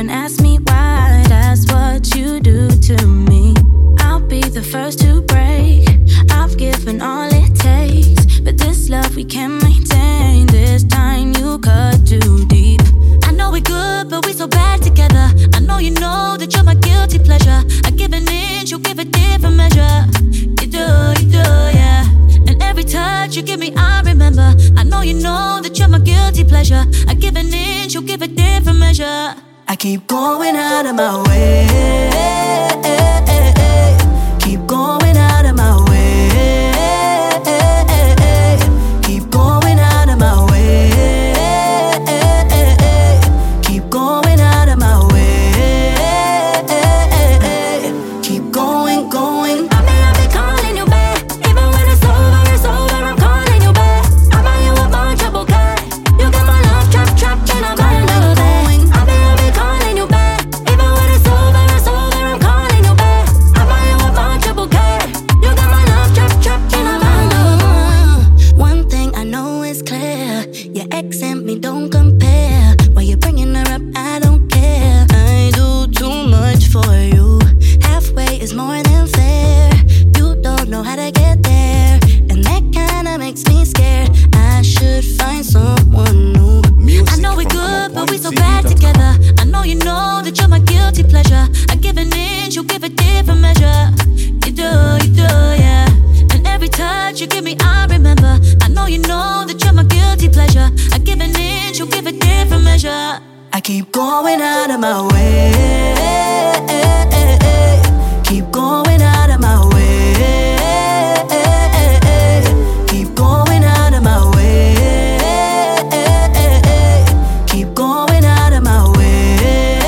and ask me why. That's what you do to me. I'll be the first to break. I've given all it takes, but this love we can't maintain. This time you cut too deep. I know we're good, but we're so bad together. I know you know that you're my guilty pleasure. I give an inch, you give a different measure. You do, yeah. And every touch you give me, I remember. I know you know that you're my guilty pleasure. I give an inch, you give a different measure. I keep going out of my way. Keep going out of my way. Keep going out of my way. Keep going out of my way. Keep going, going. I'll be calling you back. Even when it's over, I'm calling you back. I buy you a bunch of bouquet. You got my love trapped and I'm calling you back. I'll be calling you back. Even when it's over, I'm calling you back. I buy you a bunch of bouquet. You got my love trapped and I'm calling you back. One thing I know is clear. Your ex and me don't compare. Why you bringing her up, I don't care. I do too much for you. Halfway is more than fair. You don't know how to get there, and that kinda makes me scared. I should find someone new. I know we're good, but we're so bad together. I know you know that you're my guilty pleasure. I give an inch, you give a different measure. You do, yeah. And every touch you give me, I remember. I know you know that you're my guilty pleasure. I give an inch, you give a different measure. I keep going out of my way. Keep going out of my way. Keep going out of my way. Keep going out of my way.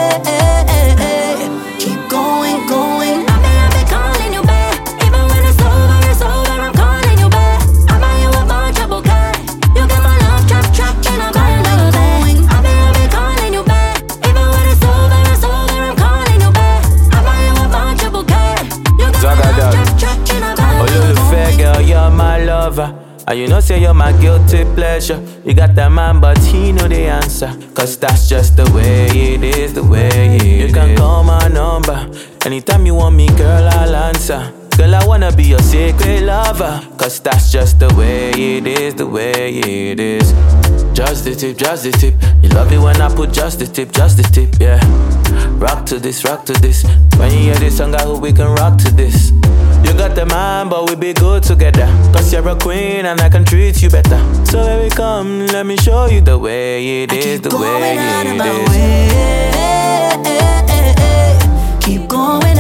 Keep going, going. I'll be calling you back. Even when it's over, I'm calling you back. I buy you a bunch of bouquet. You got my love trapped and I'm calling you back. I'll be calling you back. Even when it's over, I'm calling you back. I buy you a bunch of bouquet. You got my love trapped and I'm calling you back. Oh, you're the fair girl, you're my lover. And you know say you're my guilty pleasure. You got that man, but he know the answer. Cause that's just the way it is, the way it is. You can call my number. Anytime you want me, girl, I'll answer. Girl, I wanna be your secret lover. Cause that's just the way it is, the way it is. Just the tip, just the tip. You love it when I put just the tip, yeah. Rock to this, rock to this. When you hear this song, I hope we can rock to this. You got the man, but we be good together. Cause you're a queen and I can treat you better. So baby, come, let me show you the way it is, the way it is. Keep going